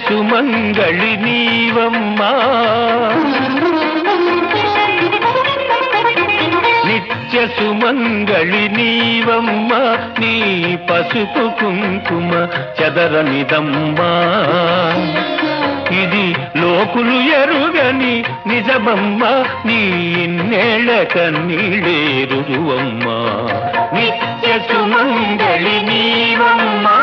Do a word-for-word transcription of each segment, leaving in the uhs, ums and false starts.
సుమంగళి నీవమ్మా నిత్య సుమంగళి నీవమ్మా నీ పసుపు కుంకుమ చెదరనిదమ్మా ఇది లోకులు ఎరుగని నిజమమ్మ నీ ఇన్నేళ్ల కన్నీళ్ళేరువమ్మా నిత్య సుమంగళి నీవమ్మా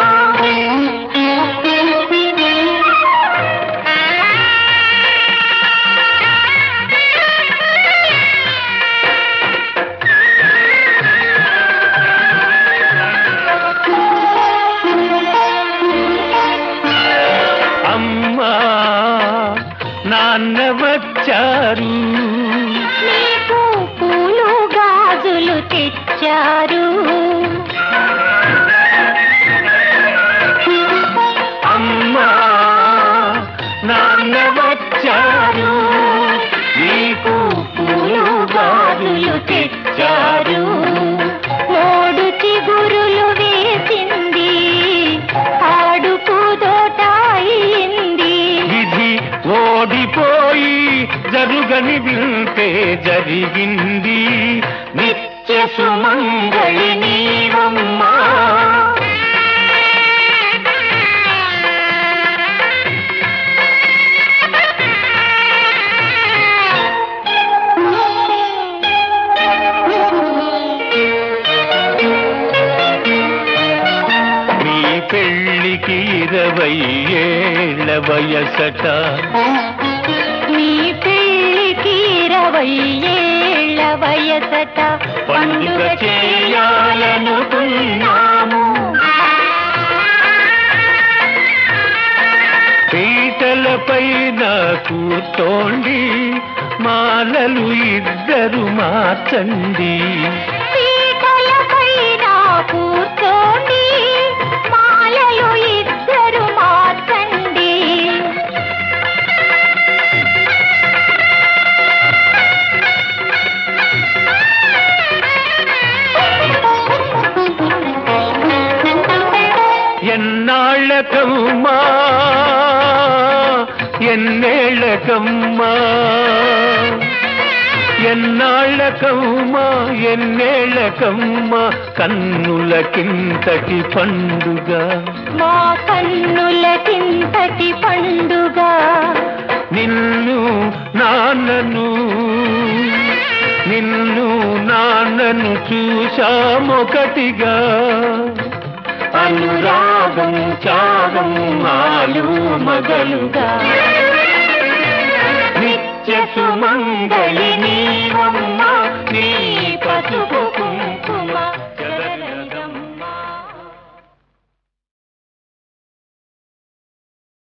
నాన్న వచ్చారు నీకు పూలు గాజులు తెచ్చారు అమ్మా నాన్న వచ్చారు నీకు పూలు గాజులు తెచ్చారు మూడు చిగురులు వేసింది ఆడుపు తోటాయింది ఇది ఓడిపోయి జరుగని వింటే జరిగింది నిత్య సుమంగళి నీవమ్మా మీ పెళ్ళికి ఇరవై ఏళ్ల వయసట నీ పెళ్ళికి ఇరవై ఏళ్ల వయసట పండుగ చేయాలనుకున్నాము పీటలపైన కూర్చోండి మాలలు ఇద్దరు మార్చండి పీటలపైన కూర్చోండి మాలలు ఇద్దరు మార్చండి ఎన్నాళ్ళకమ్మా ఎన్నేళ్ళకమ్మా ఎన్నాళ్ళకమ్మా ఎన్నేళ్ళకమ్మా కన్నులకింతటి పండుగ మా కన్నులకింతటి పండుగ నిన్ను నాన్నను నిన్ను నాన్నను చూశామొకటిగా అనురాగం త్యాగం నాలు మగలుగా నిత్య సుమంగళి నీవమ్మా